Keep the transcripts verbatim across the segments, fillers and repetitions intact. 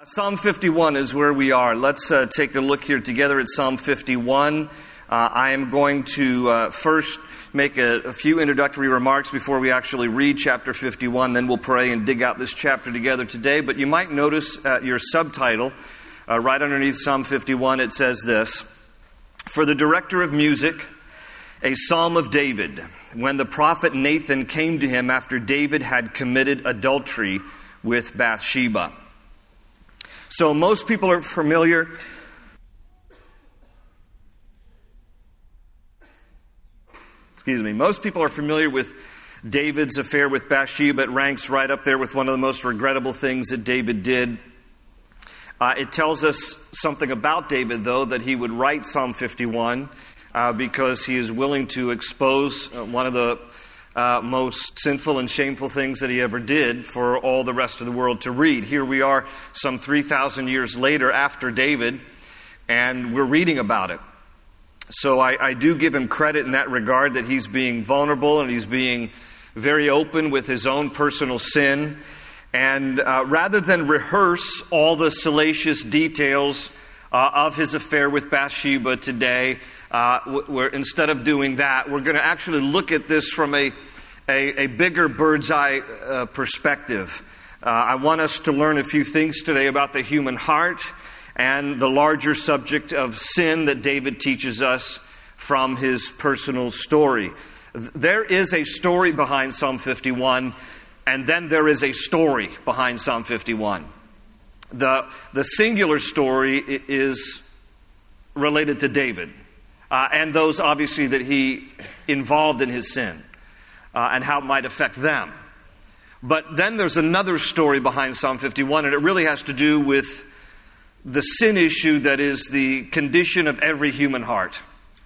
Psalm fifty-one is where we are. Let's uh, take a look here together at Psalm fifty-one. Uh, I am going to uh, first make a, a few introductory remarks before we actually read chapter fifty-one. Then we'll pray and dig out this chapter together today. But you might notice uh, your subtitle, uh, right underneath Psalm fifty-one, it says this: For the director of music, a psalm of David, when the prophet Nathan came to him after David had committed adultery with Bathsheba. So most people are familiar. Excuse me. Most people are familiar with David's affair with Bathsheba. It ranks right up there with one of the most regrettable things that David did. Uh, it tells us something about David, though, that he would write Psalm fifty-one uh, because he is willing to expose uh, one of the Uh, most sinful and shameful things that he ever did for all the rest of the world to read. Here we are some three thousand years later after David, and we're reading about it. So I, I do give him credit in that regard, that he's being vulnerable and he's being very open with his own personal sin. And uh, rather than rehearse all the salacious details uh, of his affair with Bathsheba today, Uh, we're, instead of doing that, we're going to actually look at this from a, a, a bigger bird's eye uh, perspective. Uh, I want us to learn a few things today about the human heart and the larger subject of sin that David teaches us from his personal story. There is a story behind Psalm fifty-one, and then there is a story behind Psalm fifty-one. The, the singular story is related to David. Uh, and those, obviously, that he involved in his sin uh, and how it might affect them. But then there's another story behind Psalm fifty-one, and it really has to do with the sin issue that is the condition of every human heart.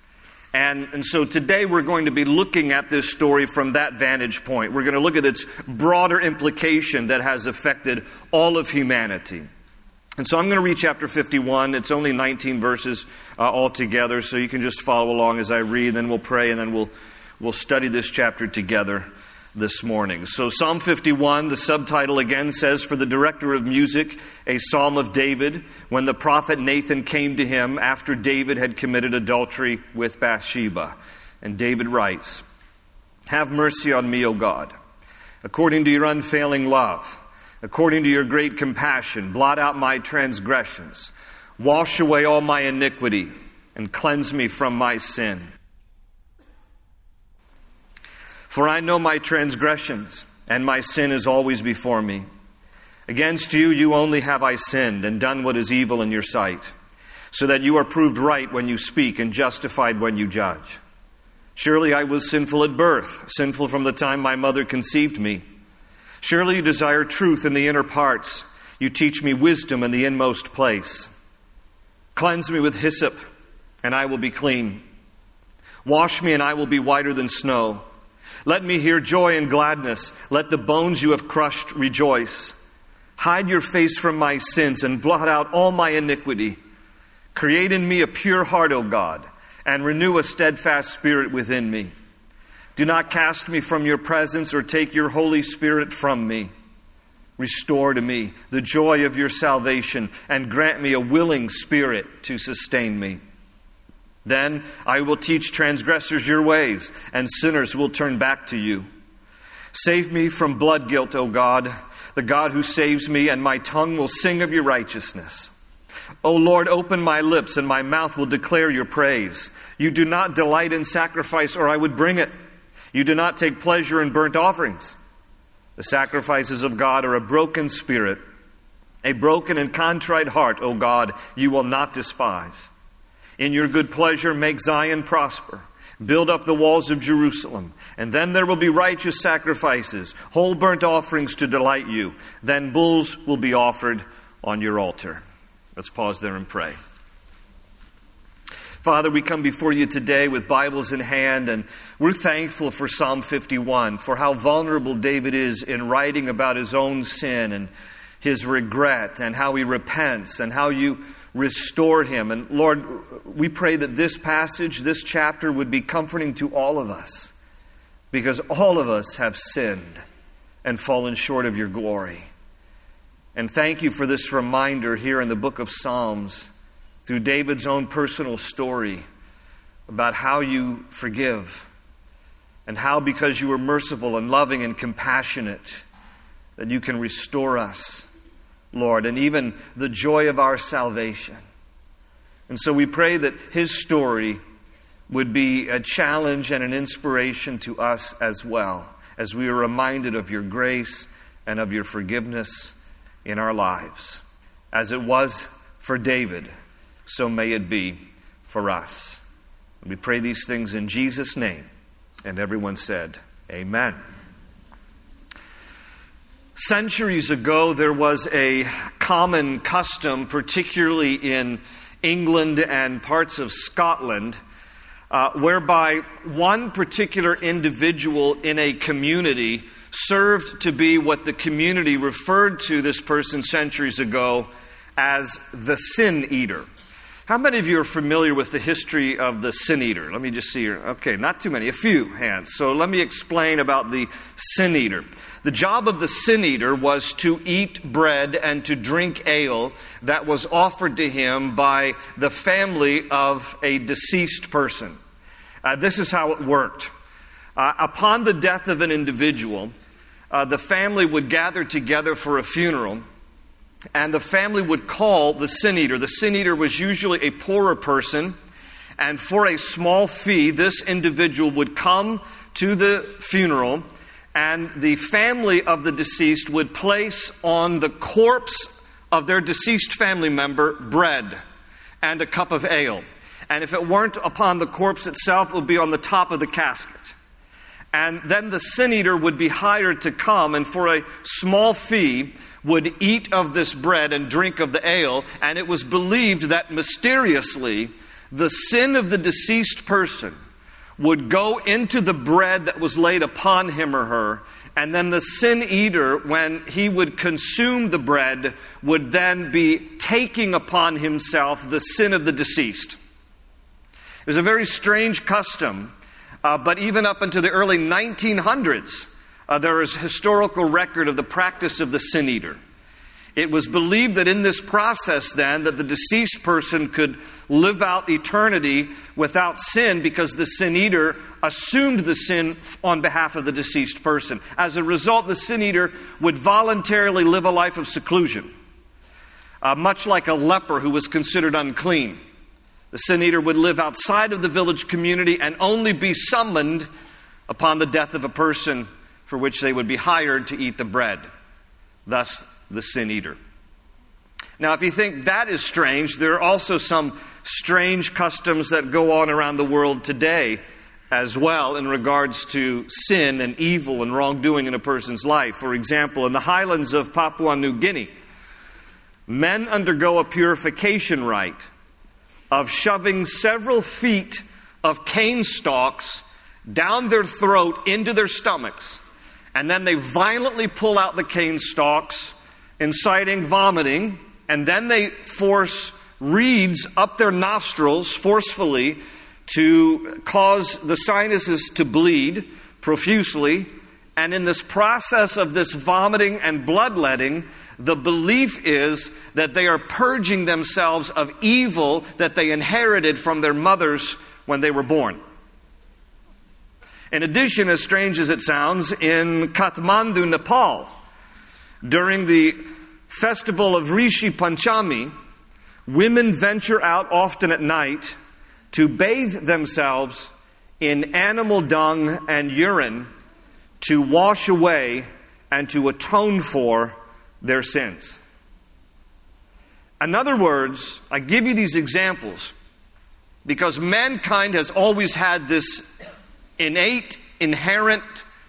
And, and so today we're going to be looking at this story from that vantage point. We're going to look at its broader implication that has affected all of humanity. And so I'm going to read chapter fifty-one. It's only nineteen verses uh, altogether, so you can just follow along as I read, then we'll pray, and then we'll we'll study this chapter together this morning. So Psalm fifty-one, the subtitle again says, For the director of music, a psalm of David, when the prophet Nathan came to him after David had committed adultery with Bathsheba. And David writes, Have mercy on me, O God, according to your unfailing love. According to your great compassion, blot out my transgressions. Wash away all my iniquity and cleanse me from my sin. For I know my transgressions, and my sin is always before me. Against you, you only have I sinned and done what is evil in your sight, so that you are proved right when you speak and justified when you judge. Surely I was sinful at birth, sinful from the time my mother conceived me. Surely you desire truth in the inner parts. You teach me wisdom in the inmost place. Cleanse me with hyssop, and I will be clean. Wash me, and I will be whiter than snow. Let me hear joy and gladness. Let the bones you have crushed rejoice. Hide your face from my sins and blot out all my iniquity. Create in me a pure heart, O God, and renew a steadfast spirit within me. Do not cast me from your presence or take your Holy Spirit from me. Restore to me the joy of your salvation and grant me a willing spirit to sustain me. Then I will teach transgressors your ways, and sinners will turn back to you. Save me from blood guilt, O God, the God who saves me, and my tongue will sing of your righteousness. O Lord, open my lips, and my mouth will declare your praise. You do not delight in sacrifice, or I would bring it. You do not take pleasure in burnt offerings. The sacrifices of God are a broken spirit, a broken and contrite heart, O God, you will not despise. In your good pleasure make Zion prosper. Build up the walls of Jerusalem, and then there will be righteous sacrifices, whole burnt offerings to delight you. Then bulls will be offered on your altar. Let's pause there and pray. Father, we come before you today with Bibles in hand, and we're thankful for Psalm fifty-one, for how vulnerable David is in writing about his own sin and his regret, and how he repents, and how you restore him. And Lord, we pray that this passage, this chapter, would be comforting to all of us, because all of us have sinned and fallen short of your glory. And thank you for this reminder here in the book of Psalms, through David's own personal story, about how you forgive, and how, because you are merciful and loving and compassionate, that you can restore us, Lord, and even the joy of our salvation. And so we pray that his story would be a challenge and an inspiration to us as well, as we are reminded of your grace and of your forgiveness in our lives. As it was for David, so may it be for us. We pray these things in Jesus' name. And everyone said, Amen. Centuries ago, there was a common custom, particularly in England and parts of Scotland, uh, whereby one particular individual in a community served to be what the community referred to this person centuries ago as the sin eater. How many of you are familiar with the history of the sin eater? Let me just see here. Okay, not too many, a few hands. So let me explain about the sin eater. The job of the sin eater was to eat bread and to drink ale that was offered to him by the family of a deceased person. Uh, this is how it worked. Uh, upon the death of an individual, uh, the family would gather together for a funeral. And the family would call the sin eater. The sin eater was usually a poorer person. And for a small fee, this individual would come to the funeral, and the family of the deceased would place on the corpse of their deceased family member bread and a cup of ale. And if it weren't upon the corpse itself, it would be on the top of the casket. And then the sin eater would be hired to come, and for a small fee would eat of this bread and drink of the ale. And it was believed that mysteriously the sin of the deceased person would go into the bread that was laid upon him or her, and then the sin eater, when he would consume the bread, would then be taking upon himself the sin of the deceased. It was a very strange custom. Uh, but even up into the early nineteen hundreds, uh, there is historical record of the practice of the sin eater. It was believed that in this process then, that the deceased person could live out eternity without sin, because the sin eater assumed the sin on behalf of the deceased person. As a result, the sin eater would voluntarily live a life of seclusion, uh, much like a leper who was considered unclean. The sin eater would live outside of the village community and only be summoned upon the death of a person for which they would be hired to eat the bread. Thus, the sin eater. Now, if you think that is strange, there are also some strange customs that go on around the world today as well in regards to sin and evil and wrongdoing in a person's life. For example, in the highlands of Papua New Guinea, men undergo a purification rite of shoving several feet of cane stalks down their throat into their stomachs. And then they violently pull out the cane stalks, inciting vomiting. And then they force reeds up their nostrils forcefully to cause the sinuses to bleed profusely. And in this process of this vomiting and bloodletting, the belief is that they are purging themselves of evil that they inherited from their mothers when they were born. In addition, as strange as it sounds, in Kathmandu, Nepal, during the festival of Rishi Panchami, women venture out often at night to bathe themselves in animal dung and urine to wash away and to atone for their sins. In other words, I give you these examples because mankind has always had this innate, inherent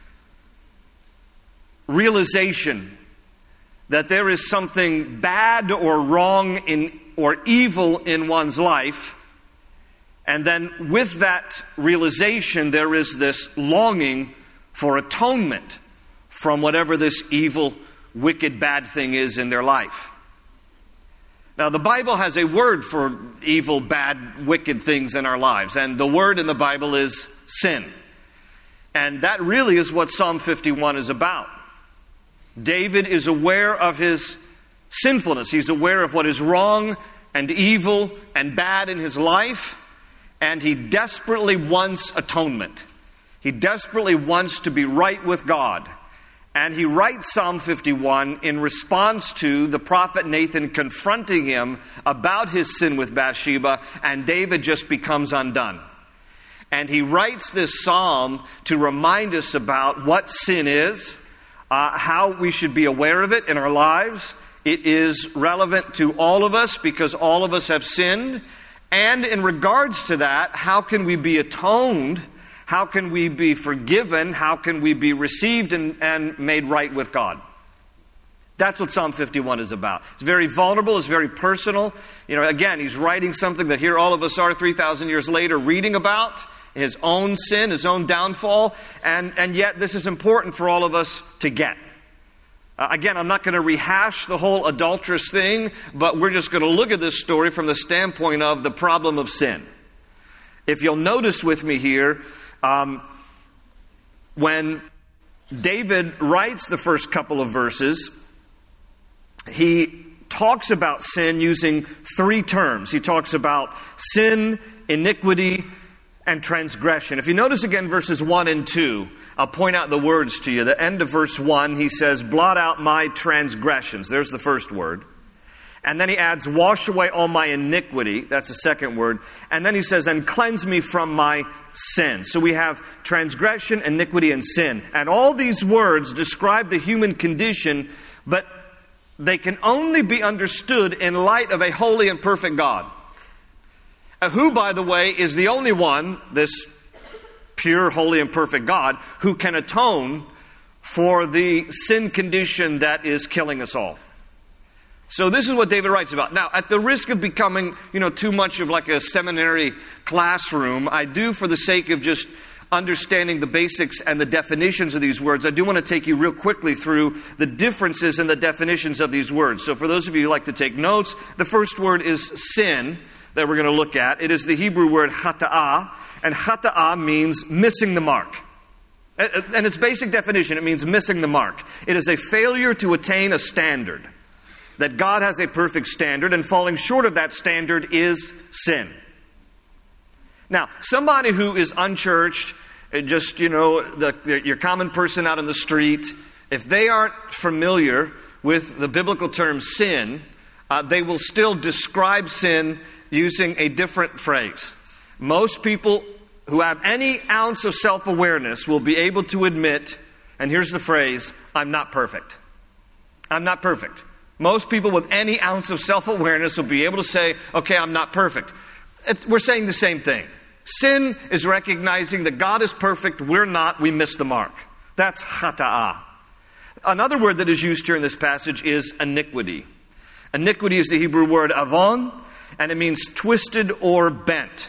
realization that there is something bad or wrong in or evil in one's life. And then with that realization, there is this longing for atonement from whatever this evil, wicked, bad thing is in their life. Now, the Bible has a word for evil, bad, wicked things in our lives. And the word in the Bible is sin. And that really is what Psalm fifty-one is about. David is aware of his sinfulness. He's aware of what is wrong and evil and bad in his life, and he desperately wants atonement. He desperately wants to be right with God. And he writes Psalm fifty-one in response to the prophet Nathan confronting him about his sin with Bathsheba, and David just becomes undone. And he writes this psalm to remind us about what sin is, uh, how we should be aware of it in our lives. It is relevant to all of us because all of us have sinned. And in regards to that, how can we be atoned? How can we be forgiven? How can we be received and, and made right with God? That's what Psalm fifty-one is about. It's very vulnerable. It's very personal. You know, again, he's writing something that here all of us are three thousand years later reading about. His own sin, his own downfall. And, and yet this is important for all of us to get. Uh, again, I'm not going to rehash the whole adulterous thing, but we're just going to look at this story from the standpoint of the problem of sin. If you'll notice with me here, um, when David writes the first couple of verses, he talks about sin using three terms. He talks about sin, iniquity, and transgression. If you notice again verses one and two, I'll point out the words to you. The end of verse one, he says, blot out my transgressions. There's the first word. And then he adds, wash away all my iniquity. That's the second word. And then he says, and cleanse me from my sin. So we have transgression, iniquity, and sin. And all these words describe the human condition, but they can only be understood in light of a holy and perfect God. Who, by the way, is the only one, this pure, holy, and perfect God, who can atone for the sin condition that is killing us all. So this is what David writes about. Now, at the risk of becoming, you know, too much of like a seminary classroom, I do, for the sake of just understanding the basics and the definitions of these words, I do want to take you real quickly through the differences in the definitions of these words. So for those of you who like to take notes, the first word is sin that we're going to look at. It is the Hebrew word hata'ah, and hata'ah means missing the mark. And its basic definition, it means missing the mark. It is a failure to attain a standard. That God has a perfect standard, and falling short of that standard is sin. Now, somebody who is unchurched, just, you know, the, your common person out on the street, if they aren't familiar with the biblical term sin, uh, they will still describe sin using a different phrase. Most people who have any ounce of self-awareness will be able to admit, and here's the phrase, I'm not perfect. I'm not perfect. Most people with any ounce of self-awareness will be able to say, okay, I'm not perfect. It's, we're saying the same thing. Sin is recognizing that God is perfect, we're not, we miss the mark. That's hata'ah. Another word that is used here in this passage is iniquity. Iniquity is the Hebrew word avon, and it means twisted or bent.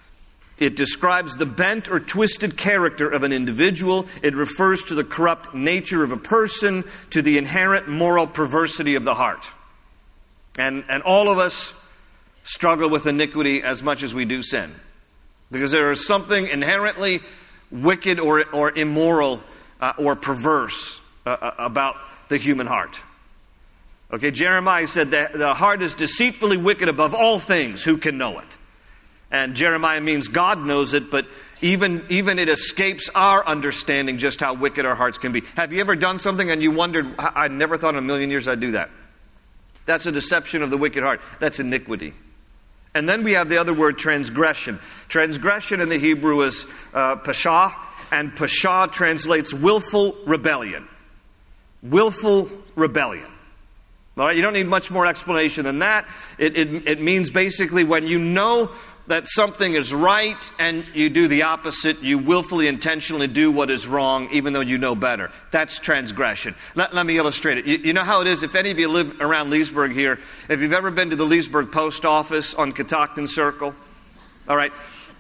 It describes the bent or twisted character of an individual. It refers to the corrupt nature of a person, to the inherent moral perversity of the heart. And, and all of us struggle with iniquity as much as we do sin. Because there is something inherently wicked or, or immoral uh, or perverse uh, about the human heart. Okay, Jeremiah said that the heart is deceitfully wicked above all things. Who can know it? And Jeremiah means God knows it, but even, even it escapes our understanding just how wicked our hearts can be. Have you ever done something and you wondered, I never thought in a million years I'd do that? That's a deception of the wicked heart. That's iniquity. And then we have the other word, transgression. Transgression in the Hebrew is uh, pashah, and pashah translates willful rebellion. Willful rebellion. All right, you don't need much more explanation than that. It, it, it means basically when you know that something is right and you do the opposite, you willfully, intentionally do what is wrong even though you know better. That's transgression. Let, let me illustrate it. You, you know how it is, if any of you live around Leesburg here, if you've ever been to the Leesburg post office on Catoctin Circle, all right,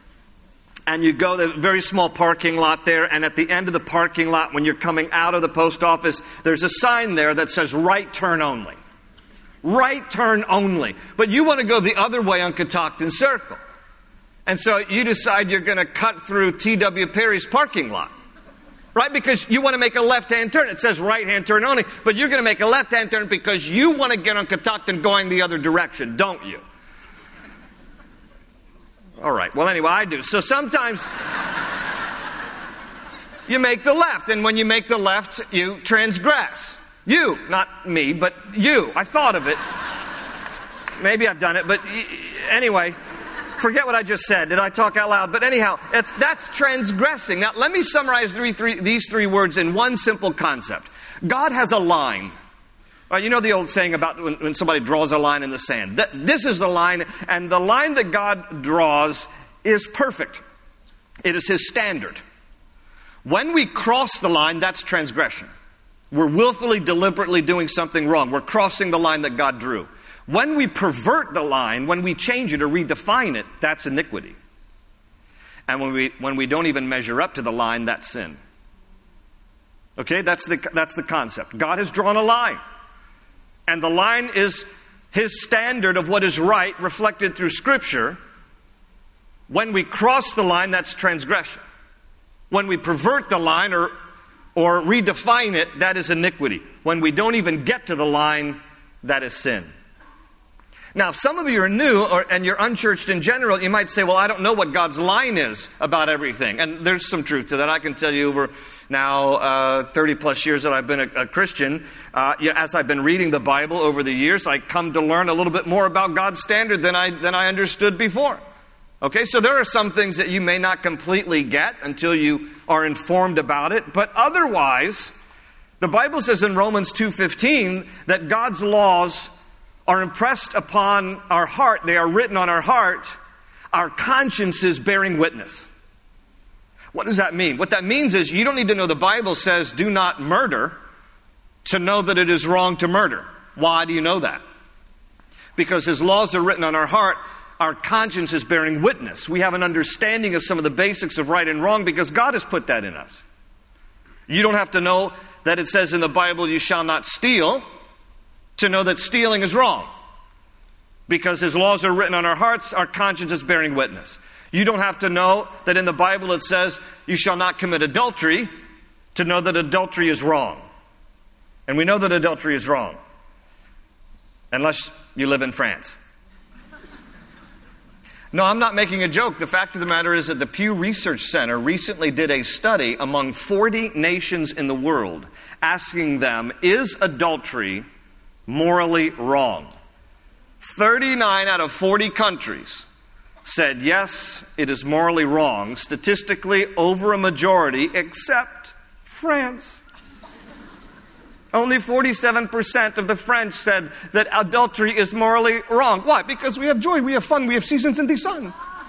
and you go to a very small parking lot there, and at the end of the parking lot, when you're coming out of the post office, there's a sign there that says right turn only. Right turn only. But you want to go the other way on Catoctin Circle. And so you decide you're going to cut through T W Perry's parking lot. Right? Because you want to make a left-hand turn. It says right-hand turn only, but you're going to make a left-hand turn because you want to get on Catoctin going the other direction, don't you? All right. Well, anyway, I do. So sometimes you make the left, and when you make the left, you transgress. You, not me, but you. I thought of it. Maybe I've done it, but anyway, forget what I just said. Did I talk out loud? But anyhow, it's, that's transgressing. Now, let me summarize three, three, these three words in one simple concept. God has a line. Right, you know the old saying about when, when somebody draws a line in the sand. Th- this is the line, and the line that God draws is perfect. It is His standard. When we cross the line, that's transgression. We're willfully, deliberately doing something wrong. We're crossing the line that God drew. When we pervert the line, when we change it or redefine it, that's iniquity. And when we when we don't even measure up to the line, that's sin. Okay, that's the that's the concept. God has drawn a line. And the line is His standard of what is right, reflected through Scripture. When we cross the line, that's transgression. When we pervert the line or or redefine it, that is iniquity. When we don't even get to the line, that is sin. Now, if some of you are new or, and you're unchurched in general, you might say, well, I don't know what God's line is about everything. And there's some truth to that. I can tell you over now uh, thirty plus years that I've been a, a Christian, uh, yeah, as I've been reading the Bible over the years, I come to learn a little bit more about God's standard than I, than I understood before. Okay, so there are some things that you may not completely get until you are informed about it. But otherwise, the Bible says in Romans two fifteen that God's laws are impressed upon our heart. They are written on our heart, our consciences bearing witness. What does that mean? What that means is you don't need to know the Bible says do not murder to know that it is wrong to murder. Why do you know that? Because His laws are written on our heart, our conscience is bearing witness. We have an understanding of some of the basics of right and wrong because God has put that in us. You don't have to know that it says in the Bible you shall not steal to know that stealing is wrong. Because His laws are written on our hearts, our conscience is bearing witness. You don't have to know that in the Bible it says you shall not commit adultery to know that adultery is wrong. And we know that adultery is wrong. Unless you live in France. No, I'm not making a joke. The fact of the matter is that the Pew Research Center recently did a study among forty nations in the world, asking them, is adultery morally wrong? thirty-nine out of forty countries said, yes, it is morally wrong, statistically over a majority, except France. Only forty-seven percent of the French said that adultery is morally wrong. Why? Because we have joy, we have fun, we have seasons in the sun.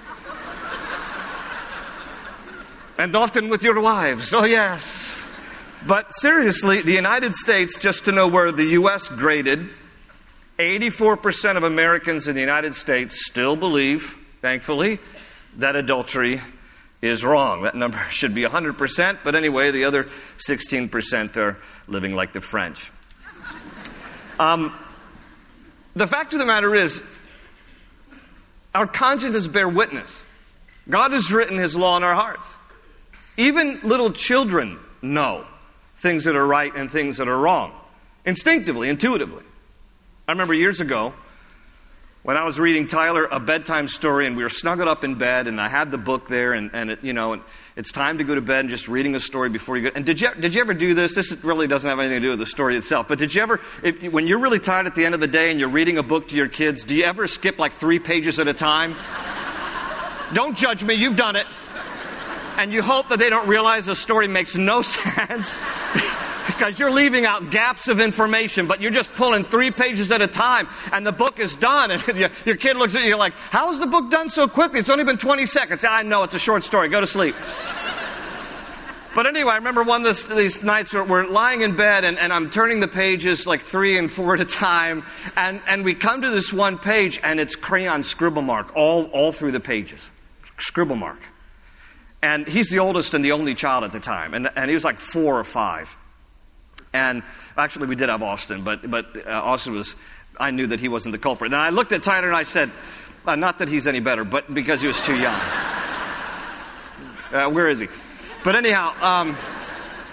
And often with your wives, oh yes. But seriously, the United States, just to know where the U S graded, eighty-four percent of Americans in the United States still believe, thankfully, that adultery is wrong. That number should be one hundred percent, but anyway, the other sixteen percent are living like the French. Um, the fact of the matter is, our consciences bear witness. God has written His law in our hearts. Even little children know things that are right and things that are wrong. Instinctively, intuitively. I remember years ago, when I was reading Tyler a bedtime story, and we were snuggled up in bed, and I had the book there, and, and it, you know, and it's time to go to bed, and just reading a story before you go. And did you did you ever do this? This really doesn't have anything to do with the story itself. But did you ever, if, when you're really tired at the end of the day and you're reading a book to your kids, do you ever skip like three pages at a time? Don't judge me. You've done it. And you hope that they don't realize the story makes no sense. Because you're leaving out gaps of information, but you're just pulling three pages at a time, and the book is done. And your kid looks at you like, how is the book done so quickly? It's only been twenty seconds. I know, it's a short story. Go to sleep. But anyway, I remember one of this, these nights where we're lying in bed, and, and I'm turning the pages like three and four at a time, and, and we come to this one page, and it's crayon scribble mark all, all through the pages. Scribble mark. And he's the oldest and the only child at the time, and, and he was like four or five. And actually, we did have Austin, but but uh, Austin was, I knew that he wasn't the culprit. And I looked at Tyler and I said, uh, not that he's any better, but because he was too young. Uh, where is he? But anyhow, um,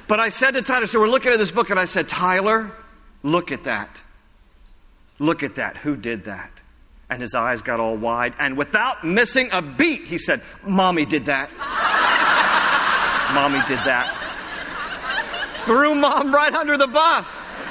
But I said to Tyler, so we're looking at this book, and I said, Tyler, look at that. Look at that. Who did that? And his eyes got all wide. And without missing a beat, he said, Mommy did that. Mommy did that. Threw Mom right under the bus.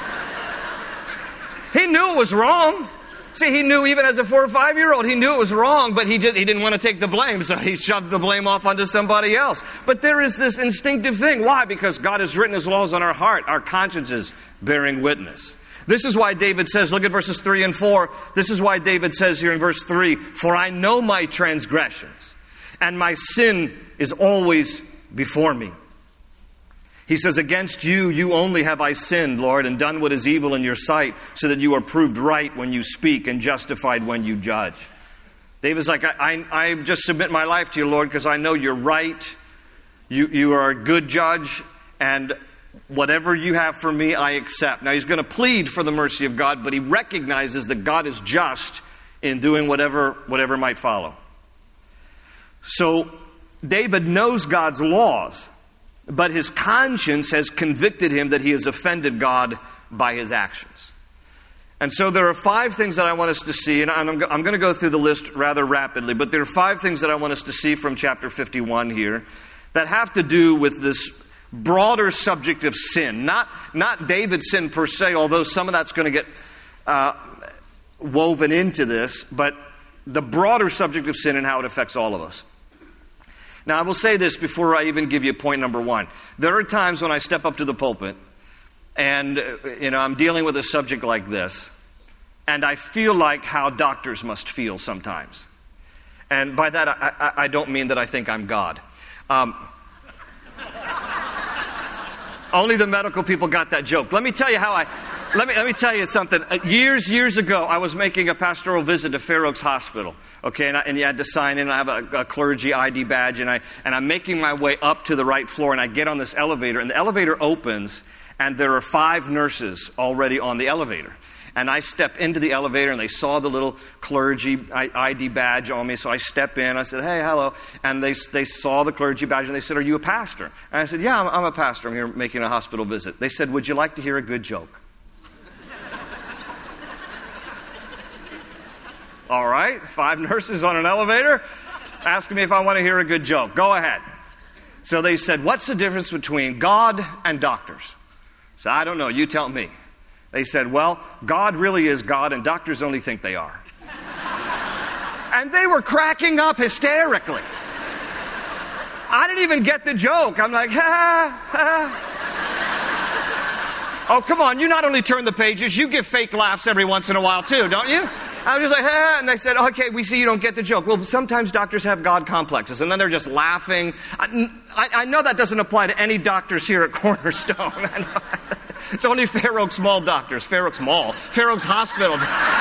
He knew it was wrong. See, he knew even as a four or five-year-old, he knew it was wrong, but he just, he didn't want to take the blame, so he shoved the blame off onto somebody else. But there is this instinctive thing. Why? Because God has written His laws on our heart, our consciences bearing witness. This is why David says, look at verses three and four. This is why David says here in verse three, for I know my transgressions, and my sin is always before me. He says, against you, you only have I sinned, Lord, and done what is evil in your sight, so that you are proved right when you speak and justified when you judge. David's like, I, I, I just submit my life to you, Lord, because I know you're right. You, you are a good judge, and whatever you have for me, I accept. Now, he's going to plead for the mercy of God, but he recognizes that God is just in doing whatever, whatever might follow. So, David knows God's laws, but his conscience has convicted him that he has offended God by his actions. And so there are five things that I want us to see, and I'm, I'm going to go through the list rather rapidly, but there are five things that I want us to see from chapter fifty-one here that have to do with this broader subject of sin. Not, not David's sin per se, although some of that's going to get uh, woven into this, but the broader subject of sin and how it affects all of us. Now, I will say this before I even give you point number one. There are times when I step up to the pulpit and, you know, I'm dealing with a subject like this, and I feel like how doctors must feel sometimes. And by that, I, I, I don't mean that I think I'm God. Um, only the medical people got that joke. Let me tell you how I... Let me let me tell you something. Uh, years, years ago, I was making a pastoral visit to Fair Oaks Hospital. Okay, and, I, and you had to sign in. I have a, a clergy I D badge, and I and I'm making my way up to the right floor, and I get on this elevator, and the elevator opens, and there are five nurses already on the elevator. And I step into the elevator, and they saw the little clergy I D badge on me, so I step in. I said, hey, hello. And they they saw the clergy badge, and they said, are you a pastor? And I said, yeah, I'm, I'm a pastor. I'm here making a hospital visit. They said, would you like to hear a good joke? All right, five nurses on an elevator asking me if I want to hear a good joke. Go ahead. So they said, what's the difference between God and doctors? So I don't know, you tell me. They said, well, God really is God and doctors only think they are. And they were cracking up hysterically. I didn't even get the joke. I'm like, ha, ha. Oh, come on, you not only turn the pages, you give fake laughs every once in a while too, don't you? I was just like, ah, and they said, okay, we see you don't get the joke. Well, sometimes doctors have God complexes, and then they're just laughing. I, I, I know that doesn't apply to any doctors here at Cornerstone. It's only Fair Oaks Mall doctors, Fair Oaks Mall, Fair Oaks Hospital.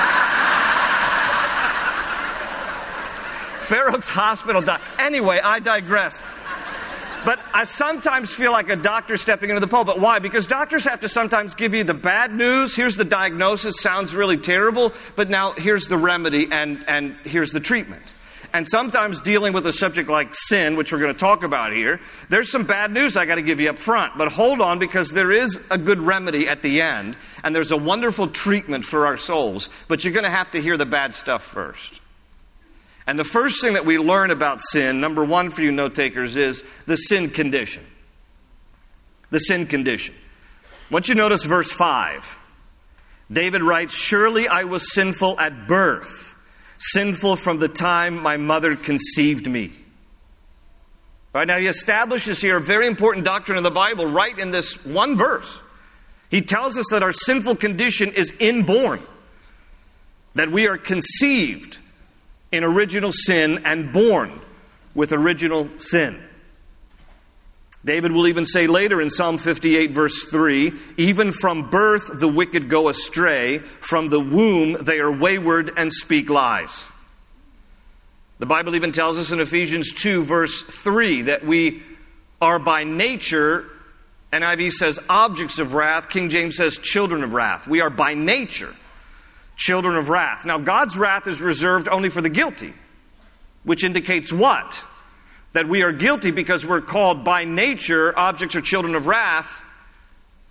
Fair Oaks Hospital doc. Anyway, I digress. But I sometimes feel like a doctor stepping into the pulpit. Why? Because doctors have to sometimes give you the bad news. Here's the diagnosis. Sounds really terrible. But now here's the remedy and, and here's the treatment. And sometimes dealing with a subject like sin, which we're going to talk about here, there's some bad news I got to give you up front. But hold on, because there is a good remedy at the end. And there's a wonderful treatment for our souls. But you're going to have to hear the bad stuff first. And the first thing that we learn about sin, number one for you note takers, is the sin condition. The sin condition. Once you notice verse five, David writes, surely I was sinful at birth, sinful from the time my mother conceived me. Right now he establishes here a very important doctrine of the Bible right in this one verse. He tells us that our sinful condition is inborn, that we are conceived in original sin and born with original sin. David will even say later in Psalm fifty-eight verse three, even from birth the wicked go astray, from the womb they are wayward and speak lies. The Bible even tells us in Ephesians two verse three that we are by nature, N I V says objects of wrath, King James says children of wrath. We are by nature children of wrath. Now, God's wrath is reserved only for the guilty, which indicates what? That we are guilty because we're called by nature objects or children of wrath,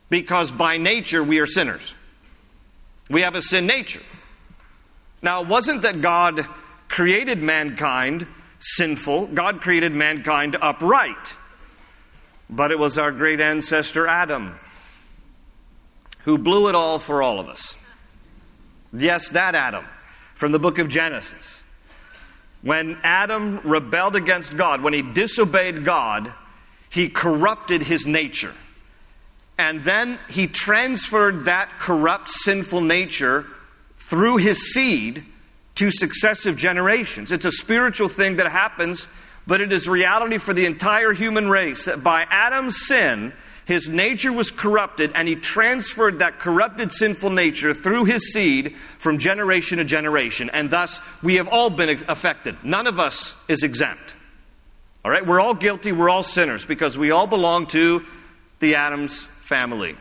because by nature we are sinners. We have a sin nature. Now, it wasn't that God created mankind sinful. God created mankind upright. But it was our great ancestor Adam who blew it all for all of us. Yes, that Adam from the book of Genesis. When Adam rebelled against God, when he disobeyed God, he corrupted his nature. And then he transferred that corrupt, sinful nature through his seed to successive generations. It's a spiritual thing that happens, but it is reality for the entire human race that by Adam's sin, his nature was corrupted, and he transferred that corrupted, sinful nature through his seed from generation to generation. And thus, we have all been affected. None of us is exempt. All right? We're all guilty. We're all sinners because we all belong to the Adams family.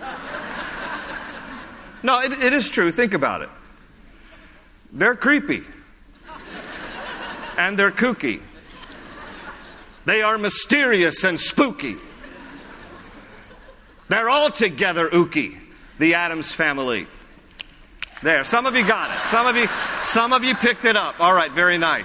No, it, it is true. Think about it. They're creepy. And they're kooky. They are mysterious and spooky. They're all together ooky, the Adams family. There, some of you got it. Some of you, some of you picked it up. All right, very nice.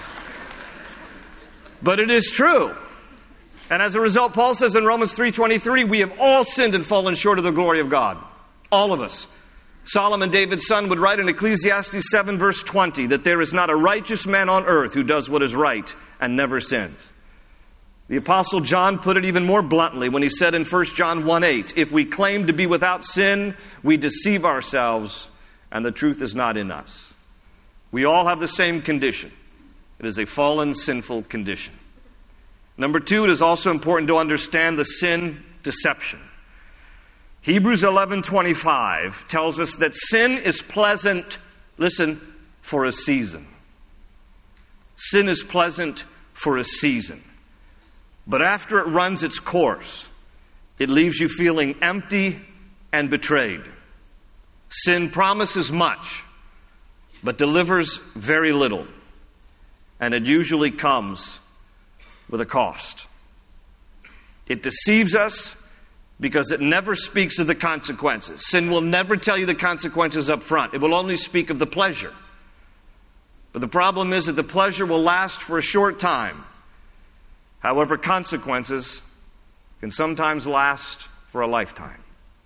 But it is true. And as a result, Paul says in Romans three twenty-three, we have all sinned and fallen short of the glory of God. All of us. Solomon, David's son, would write in Ecclesiastes seven verse twenty that there is not a righteous man on earth who does what is right and never sins. The Apostle John put it even more bluntly when he said in First John one eight, if we claim to be without sin, we deceive ourselves and the truth is not in us. We all have the same condition. It is a fallen, sinful condition. Number two, it is also important to understand the sin deception. Hebrews eleven twenty-five tells us that sin is pleasant, listen, for a season. Sin is pleasant for a season. But after it runs its course, it leaves you feeling empty and betrayed. Sin promises much, but delivers very little. And it usually comes with a cost. It deceives us because it never speaks of the consequences. Sin will never tell you the consequences up front. It will only speak of the pleasure. But the problem is that the pleasure will last for a short time. However, consequences can sometimes last for a lifetime.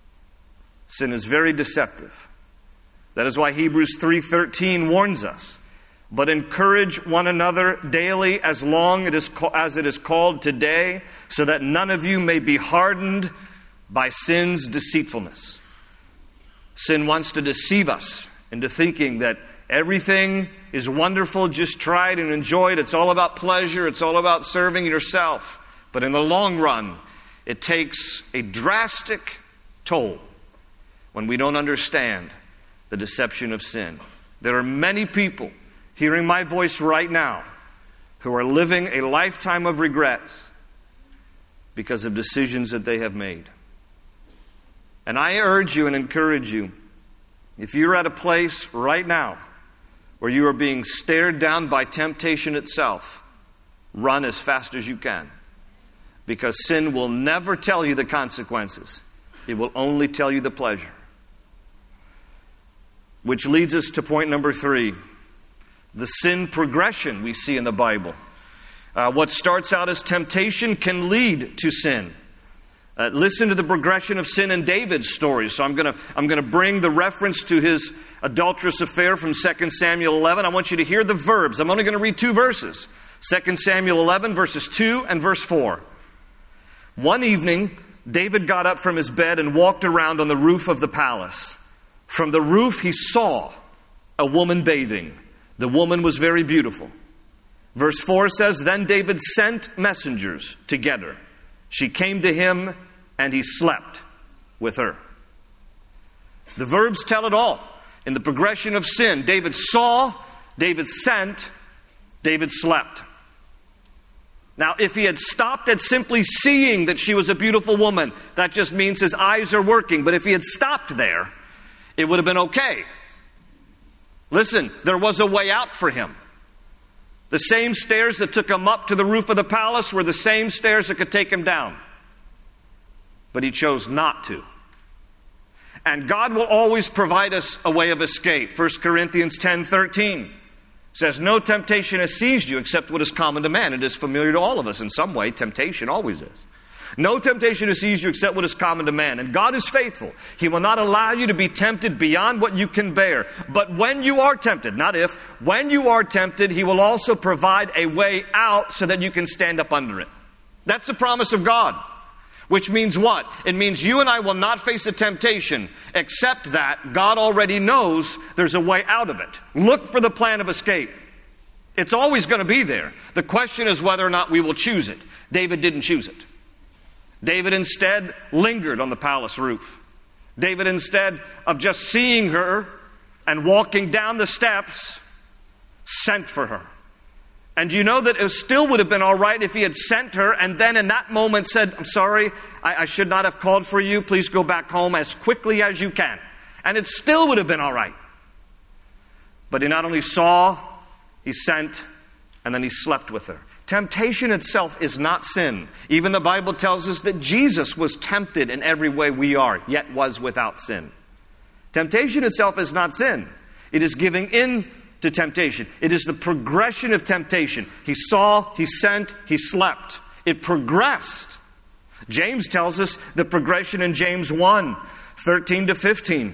Sin is very deceptive. That is why Hebrews three thirteen warns us, but encourage one another daily as long as it is called today, so that none of you may be hardened by sin's deceitfulness. Sin wants to deceive us into thinking that everything is wonderful, just try it and enjoy it. It's all about pleasure. It's all about serving yourself. But in the long run, it takes a drastic toll when we don't understand the deception of sin. There are many people hearing my voice right now who are living a lifetime of regrets because of decisions that they have made. And I urge you and encourage you, if you're at a place right now where you are being stared down by temptation itself, run as fast as you can. Because sin will never tell you the consequences. It will only tell you the pleasure. Which leads us to point number three, the sin progression we see in the Bible. Uh, what starts out as temptation can lead to sin. Uh, listen to the progression of sin in David's story. So I'm going to I'm going to bring the reference to his adulterous affair from Second Samuel eleven. I want you to hear the verbs. I'm only going to read two verses. Second Samuel eleven, verses two and verse four. One evening, David got up from his bed and walked around on the roof of the palace. From the roof, he saw a woman bathing. The woman was very beautiful. Verse four says, then David sent messengers to get her. She came to him, and he slept with her. The verbs tell it all. In the progression of sin, David saw, David sent, David slept. Now, if he had stopped at simply seeing that she was a beautiful woman, that just means his eyes are working. But if he had stopped there, it would have been okay. Listen, there was a way out for him. The same stairs that took him up to the roof of the palace were the same stairs that could take him down. But he chose not to. And God will always provide us a way of escape. First Corinthians ten thirteen says, no temptation has seized you except what is common to man. It is familiar to all of us in some way. Temptation always is. No temptation has seized you except what is common to man. And God is faithful. He will not allow you to be tempted beyond what you can bear. But when you are tempted, not if, when you are tempted, He will also provide a way out so that you can stand up under it. That's the promise of God. Which means what? It means you and I will not face a temptation, except that God already knows there's a way out of it. Look for the plan of escape. It's always going to be there. The question is whether or not we will choose it. David didn't choose it. David instead lingered on the palace roof. David, instead of just seeing her and walking down the steps, sent for her. And you know that it still would have been all right if he had sent her and then in that moment said, I'm sorry, I, I should not have called for you. Please go back home as quickly as you can. And it still would have been all right. But he not only saw, he sent, and then he slept with her. Temptation itself is not sin. Even the Bible tells us that Jesus was tempted in every way we are, yet was without sin. Temptation itself is not sin. It is giving in to temptation. It is the progression of temptation. He saw, he sent, he slept. It progressed. James tells us the progression in James one, thirteen to fifteen.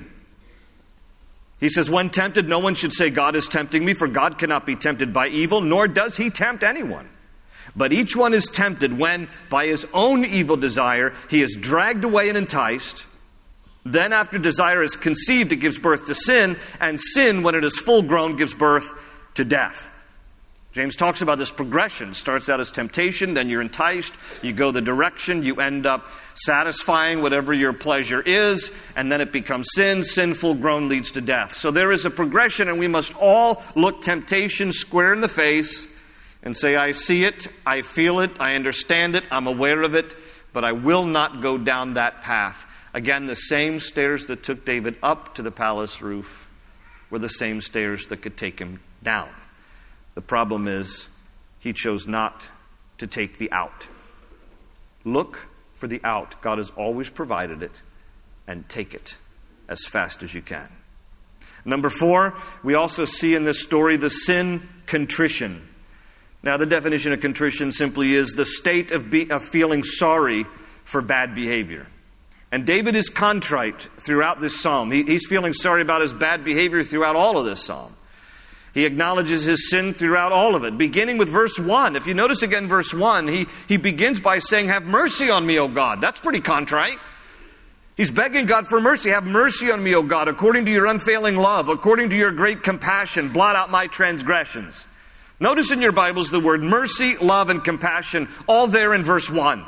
He says, when tempted, no one should say, God is tempting me, for God cannot be tempted by evil, nor does He tempt anyone. But each one is tempted when, by his own evil desire, he is dragged away and enticed. Then after desire is conceived, it gives birth to sin, and sin, when it is full grown, gives birth to death. James talks about this progression. It starts out as temptation, then you're enticed, you go the direction, you end up satisfying whatever your pleasure is, and then it becomes sin. Sin full grown leads to death. So there is a progression, and we must all look temptation square in the face and say, I see it, I feel it, I understand it, I'm aware of it, but I will not go down that path. Again, the same stairs that took David up to the palace roof were the same stairs that could take him down. The problem is, he chose not to take the out. Look for the out. God has always provided it, and take it as fast as you can. Number four, we also see in this story the sin contrition. Now, the definition of contrition simply is the state of, be, of feeling sorry for bad behavior. And David is contrite throughout this psalm. He, he's feeling sorry about his bad behavior throughout all of this psalm. He acknowledges his sin throughout all of it, beginning with verse one. If you notice again verse one, he, he begins by saying, have mercy on me, O God. That's pretty contrite. He's begging God for mercy. Have mercy on me, O God, according to your unfailing love, according to your great compassion, blot out my transgressions. Notice in your Bibles the word mercy, love, and compassion, all there in verse one.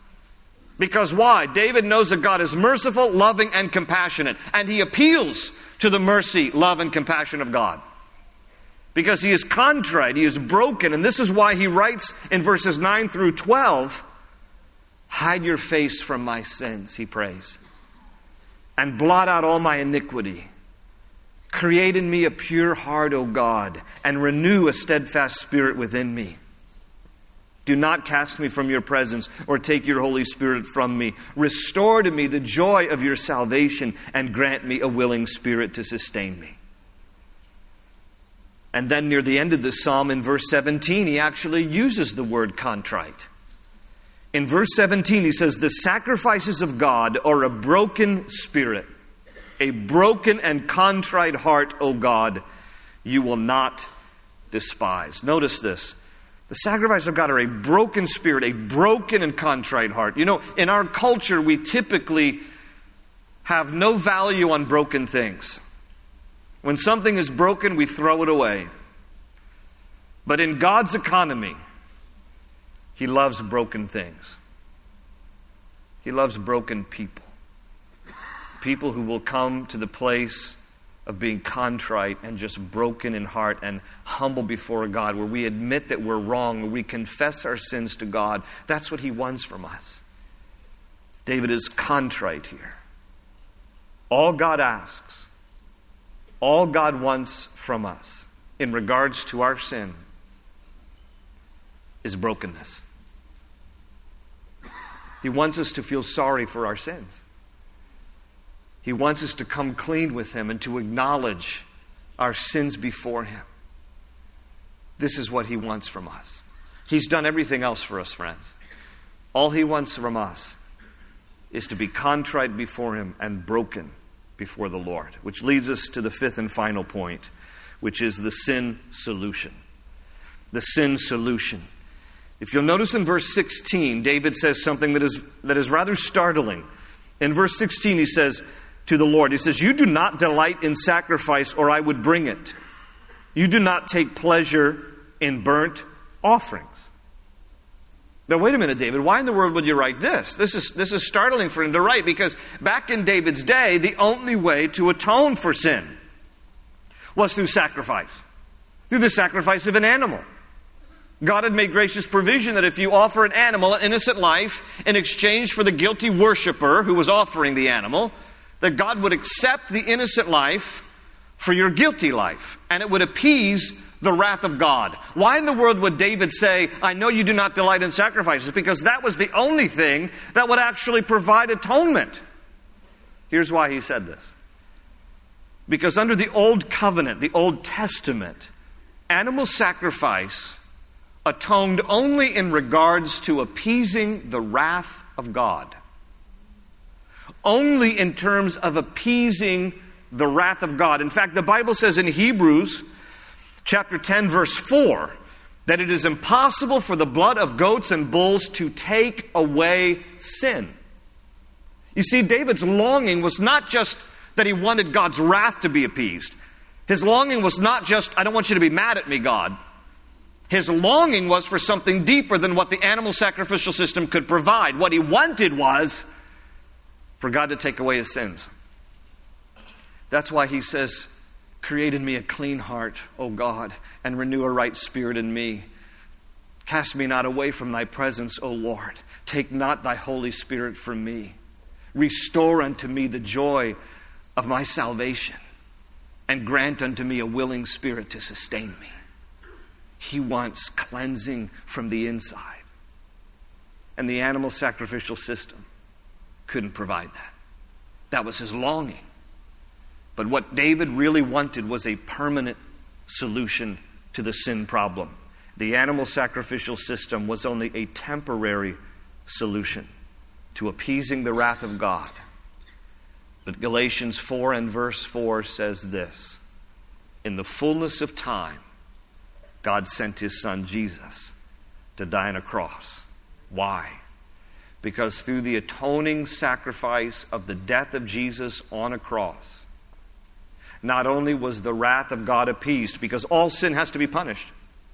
Because why? David knows that God is merciful, loving, and compassionate. And he appeals to the mercy, love, and compassion of God. Because he is contrite, he is broken. And this is why he writes in verses nine through twelve, hide your face from my sins, he prays, and blot out all my iniquity. Create in me a pure heart, O God, and renew a steadfast spirit within me. Do not cast me from your presence or take your Holy Spirit from me. Restore to me the joy of your salvation and grant me a willing spirit to sustain me. And then near the end of this psalm in verse seventeen, he actually uses the word contrite. In verse seventeen, he says, the sacrifices of God are a broken spirit, a broken and contrite heart, O God, you will not despise. Notice this. The sacrifices of God are a broken spirit, a broken and contrite heart. You know, in our culture, we typically have no value on broken things. When something is broken, we throw it away. But in God's economy, He loves broken things. He loves broken people. People who will come to the place of being contrite and just broken in heart and humble before God, where we admit that we're wrong, where we confess our sins to God. That's what He wants from us. David is contrite here. All God asks, all God wants from us in regards to our sin is brokenness. He wants us to feel sorry for our sins. He wants us to come clean with Him and to acknowledge our sins before Him. This is what He wants from us. He's done everything else for us, friends. All He wants from us is to be contrite before Him and broken before the Lord. Which leads us to the fifth and final point, which is the sin solution. The sin solution. If you'll notice in verse sixteen, David says something that is, that is rather startling. In verse sixteen, he says to the Lord, he says, "You do not delight in sacrifice, or I would bring it. You do not take pleasure in burnt offerings." Now, wait a minute, David. Why in the world would you write this? This is, this is startling for him to write, because back in David's day, the only way to atone for sin was through sacrifice, through the sacrifice of an animal. God had made gracious provision that if you offer an animal, an innocent life, in exchange for the guilty worshiper who was offering the animal, that God would accept the innocent life for your guilty life, and it would appease the wrath of God. Why in the world would David say, "I know you do not delight in sacrifices"? Because that was the only thing that would actually provide atonement. Here's why he said this. Because under the Old Covenant, the Old Testament, animal sacrifice atoned only in regards to appeasing the wrath of God. Only in terms of appeasing the wrath of God. In fact, the Bible says in Hebrews chapter ten, verse four, that it is impossible for the blood of goats and bulls to take away sin. You see, David's longing was not just that he wanted God's wrath to be appeased. His longing was not just, "I don't want you to be mad at me, God." His longing was for something deeper than what the animal sacrificial system could provide. What he wanted was for God to take away his sins. That's why he says, "Create in me a clean heart, O God, and renew a right spirit in me. Cast me not away from thy presence, O Lord. Take not thy Holy Spirit from me. Restore unto me the joy of my salvation, and grant unto me a willing spirit to sustain me." He wants cleansing from the inside. And the animal sacrificial system couldn't provide that. That was his longing. But what David really wanted was a permanent solution to the sin problem. The animal sacrificial system was only a temporary solution to appeasing the wrath of God. But Galatians four and verse four says this: "In the fullness of time, God sent His Son Jesus to die on a cross." Why? Because through the atoning sacrifice of the death of Jesus on a cross, not only was the wrath of God appeased, because all sin has to be punished.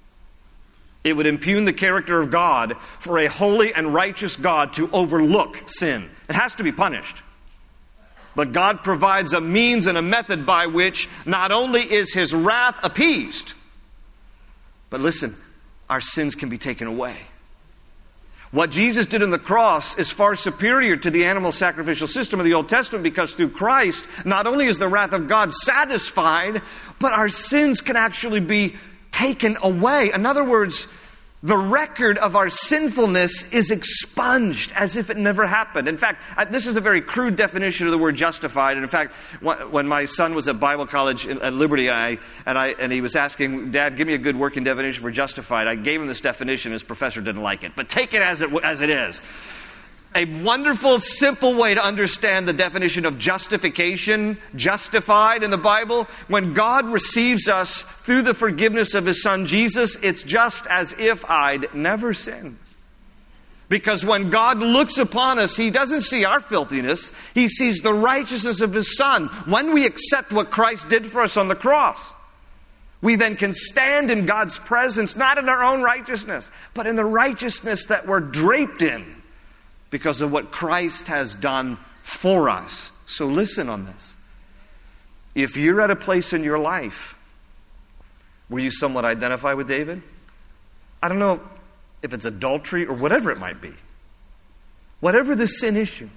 It would impugn the character of God for a holy and righteous God to overlook sin. It has to be punished. But God provides a means and a method by which not only is His wrath appeased, but listen, our sins can be taken away. What Jesus did on the cross is far superior to the animal sacrificial system of the Old Testament, because through Christ, not only is the wrath of God satisfied, but our sins can actually be taken away. In other words, the record of our sinfulness is expunged as if it never happened. In fact, this is a very crude definition of the word justified. And in fact, when my son was at Bible college at Liberty, I, and, I, and he was asking, "Dad, give me a good working definition for justified," I gave him this definition. His professor didn't like it. But take it as it, as it is. A wonderful, simple way to understand the definition of justification, justified in the Bible. When God receives us through the forgiveness of His Son Jesus, it's just as if I'd never sinned. Because when God looks upon us, He doesn't see our filthiness. He sees the righteousness of His Son. When we accept what Christ did for us on the cross, we then can stand in God's presence, not in our own righteousness, but in the righteousness that we're draped in, because of what Christ has done for us. So listen on this. If you're at a place in your life where you somewhat identify with David, I don't know if it's adultery or whatever it might be, whatever the sin issue,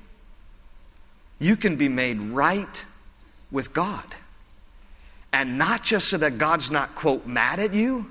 you can be made right with God. And not just so that God's not, quote, mad at you.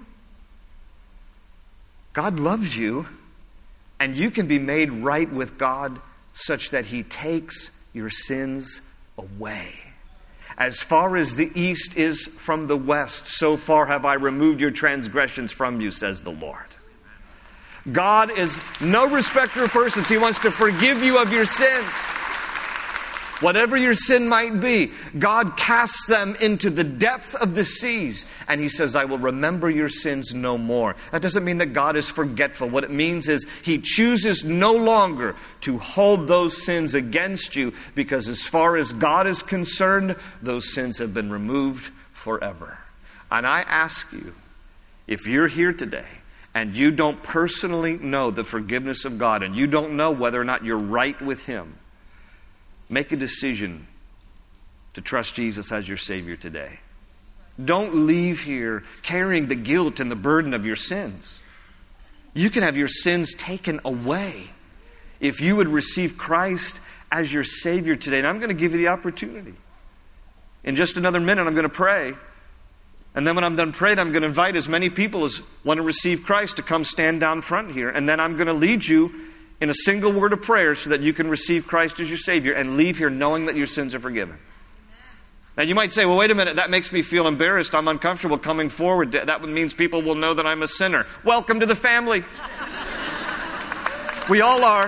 God loves you. And you can be made right with God such that He takes your sins away. As far as the east is from the west, so far have I removed your transgressions from you, says the Lord. God is no respecter of persons. He wants to forgive you of your sins. Whatever your sin might be, God casts them into the depth of the seas. And He says, I will remember your sins no more. That doesn't mean that God is forgetful. What it means is He chooses no longer to hold those sins against you, because as far as God is concerned, those sins have been removed forever. And I ask you, if you're here today and you don't personally know the forgiveness of God, and you don't know whether or not you're right with Him, make a decision to trust Jesus as your Savior today. Don't leave here carrying the guilt and the burden of your sins. You can have your sins taken away if you would receive Christ as your Savior today. And I'm going to give you the opportunity. In just another minute, I'm going to pray. And then when I'm done praying, I'm going to invite as many people as want to receive Christ to come stand down front here. And then I'm going to lead you in a single word of prayer so that you can receive Christ as your Savior and leave here knowing that your sins are forgiven. Now you might say, well, wait a minute, that makes me feel embarrassed. I'm uncomfortable coming forward. That means people will know that I'm a sinner. Welcome to the family. We all are.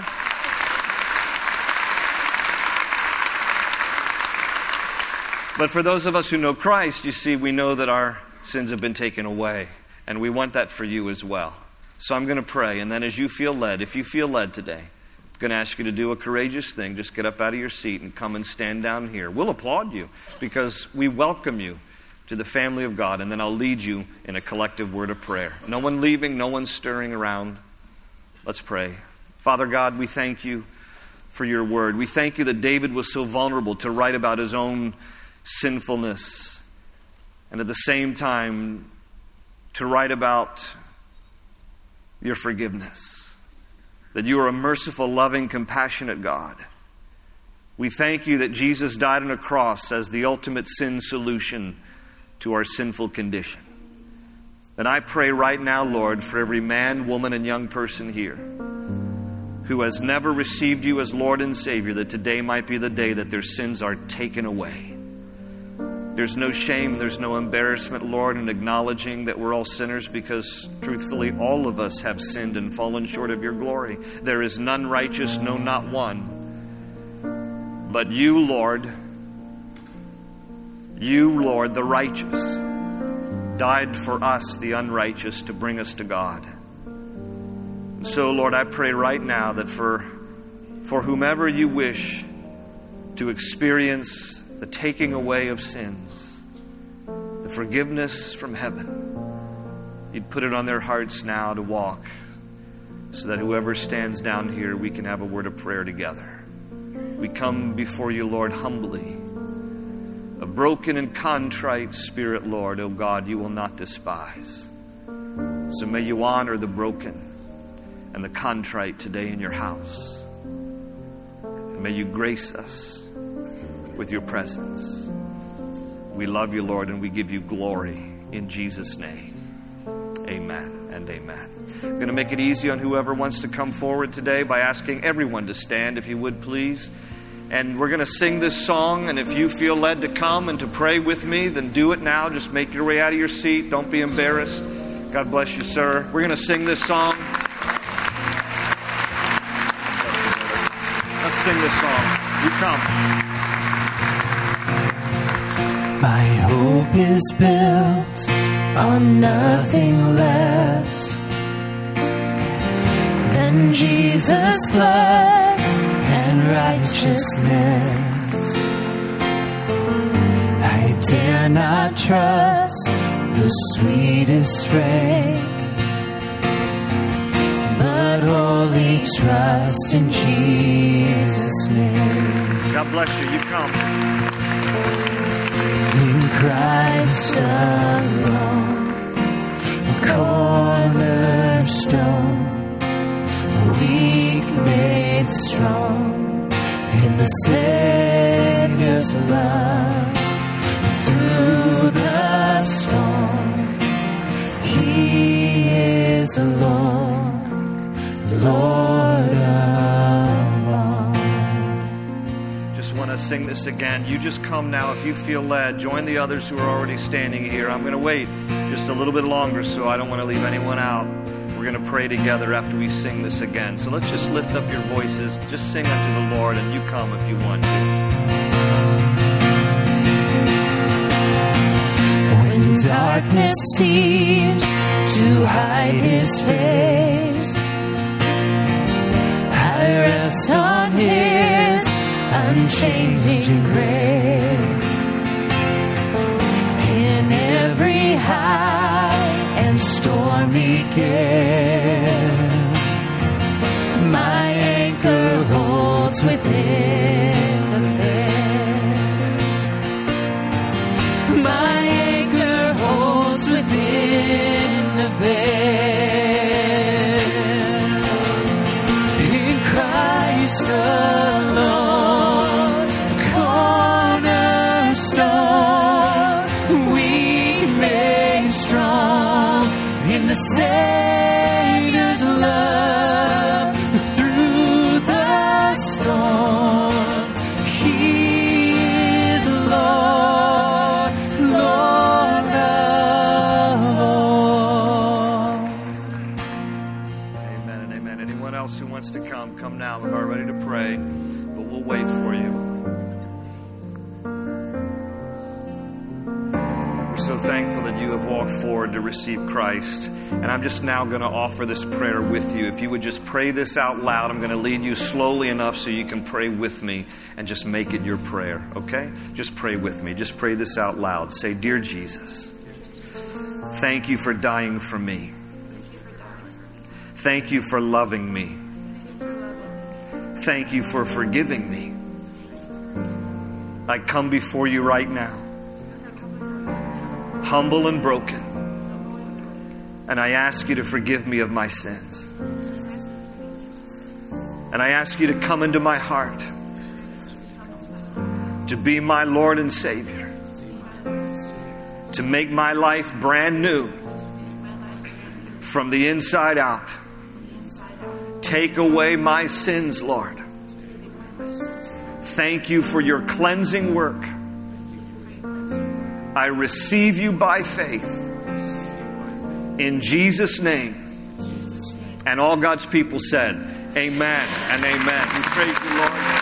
But for those of us who know Christ, you see, we know that our sins have been taken away. And we want that for you as well. So I'm going to pray, and then as you feel led, if you feel led today, I'm going to ask you to do a courageous thing. Just get up out of your seat and come and stand down here. We'll applaud you because we welcome you to the family of God, and then I'll lead you in a collective word of prayer. No one leaving, no one stirring around. Let's pray. Father God, we thank you for your word. We thank you that David was so vulnerable to write about his own sinfulness, and at the same time to write about your forgiveness, that you are a merciful, loving, compassionate God. We thank you that Jesus died on a cross as the ultimate sin solution to our sinful condition. And I pray right now, Lord, for every man, woman, and young person here who has never received you as Lord and Savior, that today might be the day that their sins are taken away. There's no shame, there's no embarrassment, Lord, in acknowledging that we're all sinners, because truthfully, all of us have sinned and fallen short of your glory. There is none righteous, no, not one. But you, Lord, you, Lord, the righteous, died for us, the unrighteous, to bring us to God. And so, Lord, I pray right now that for, for whomever you wish to experience the taking away of sins, the forgiveness from heaven, you'd put it on their hearts now to walk, so that whoever stands down here, we can have a word of prayer together. We come before you, Lord, humbly. A broken and contrite spirit, Lord, O God, you will not despise. So may you honor the broken and the contrite today in your house. And may you grace us with your presence. We love you, Lord, and we give you glory in Jesus' name. Amen and amen. I'm going to make it easy on whoever wants to come forward today by asking everyone to stand, if you would, please. And we're going to sing this song, and if you feel led to come and to pray with me, then do it now. Just make your way out of your seat. Don't be embarrassed. God bless you, sir. We're going to sing this song. Let's sing this song. You come. My hope is built on nothing less than Jesus' blood and righteousness. I dare not trust the sweetest frame, but wholly trust in Jesus' name. God bless you. You come. In Christ alone, cornerstone, weak made strong, in the Savior's love, through the storm, He is alone, Lord of all. Just one to sing this again, you just come now if you feel led. Join the others who are already standing here. I'm going to wait just a little bit longer, so I don't want to leave anyone out. We're going to pray together after we sing this again. So let's just lift up your voices. Just sing unto the Lord, and you come if you want to. When darkness seems to hide His face, I rest on His unchanging grace. In every high and stormy gale, my anchor holds within the veil. My anchor holds within the veil. In Christ alone, cornerstone, weak made strong in the Savior's love. Through the storm, He is Lord, Lord of all. Amen and amen. Anyone else who wants to come, come now. We're about ready to pray, but we'll wait for you. We're so thankful that you have walked forward to receive Christ. And I'm just now going to offer this prayer with you. If you would just pray this out loud, I'm going to lead you slowly enough so you can pray with me and just make it your prayer, okay? Just pray with me. Just pray this out loud. Say, Dear Jesus, thank you for dying for me. Thank you for loving me. Thank you for forgiving me. I come before you right now, humble and broken. And I ask you to forgive me of my sins. And I ask you to come into my heart, to be my Lord and Savior, to make my life brand new from the inside out. Take away my sins, Lord. Thank you for your cleansing work. I receive you by faith. In Jesus' name. And all God's people said, Amen and amen. We praise you, Lord.